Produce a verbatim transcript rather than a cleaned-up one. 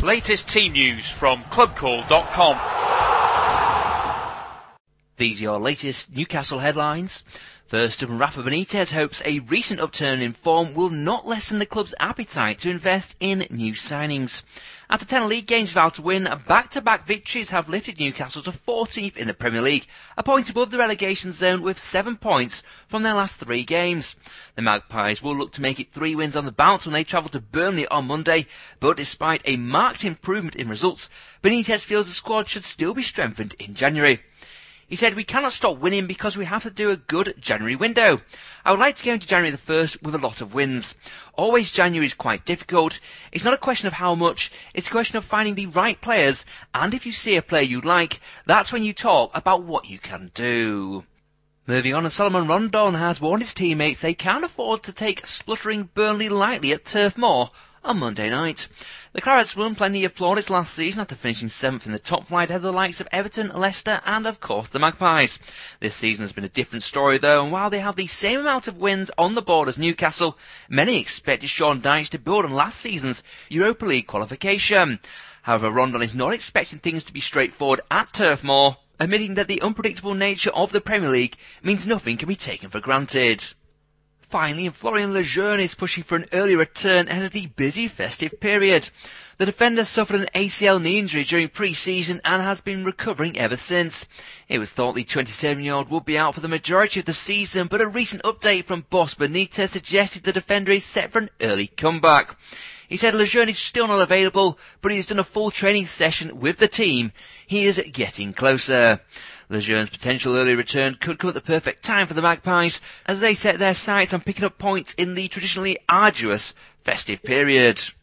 Latest team news from club call dot com. These are your latest Newcastle headlines. First up, Rafa Benitez hopes a recent upturn in form will not lessen the club's appetite to invest in new signings. After ten league games without a win, back-to-back victories have lifted Newcastle to fourteenth in the Premier League, a point above the relegation zone with seven points from their last three games. The Magpies will look to make it three wins on the bounce when they travel to Burnley on Monday, but despite a marked improvement in results, Benitez feels the squad should still be strengthened in January. He said, "We cannot stop winning because we have to do a good January window. I would like to go into January the first with a lot of wins. Always January is quite difficult. It's not a question of how much, it's a question of finding the right players, and if you see a player you like, that's when you talk about what you can do." Moving on, Salomon Rondon has warned his teammates they can't afford to take spluttering Burnley lightly at Turf Moor on Monday night. The Clarets won plenty of plaudits last season after finishing seventh in the top flight ahead of the likes of Everton, Leicester and of course the Magpies. This season has been a different story though, and while they have the same amount of wins on the board as Newcastle, many expected Sean Dyche to build on last season's Europa League qualification. However, Rondon is not expecting things to be straightforward at Turf Moor, admitting that the unpredictable nature of the Premier League means nothing can be taken for granted. Finally, Florian Lejeune is pushing for an early return ahead of the busy festive period. The defender suffered an A C L knee injury during pre-season and has been recovering ever since. It was thought the twenty-seven-year-old would be out for the majority of the season, but a recent update from boss Benitez suggested the defender is set for an early comeback. He said Lejeune is still not available, but he has done a full training session with the team. He is getting closer. Lejeune's potential early return could come at the perfect time for the Magpies as they set their sights on picking up points in the traditionally arduous festive period.